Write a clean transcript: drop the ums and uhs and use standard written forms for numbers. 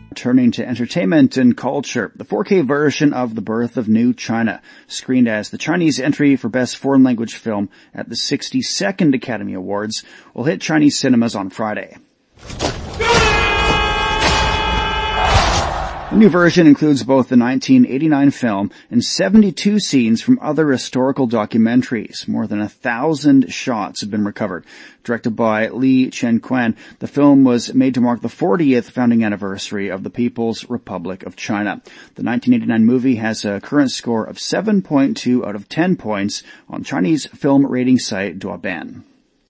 Turning to entertainment and culture, the 4K version of The Birth of New China, screened as the Chinese entry for Best Foreign Language Film at the 62nd Academy Awards, will hit Chinese cinemas on Friday. The new version includes both the 1989 film and 72 scenes from other historical documentaries. More than 1,000 shots have been recovered. Directed by Li Chenquan, the film was made to mark the 40th founding anniversary of the People's Republic of China. The 1989 movie has a current score of 7.2 out of 10 points on Chinese film rating site Douban.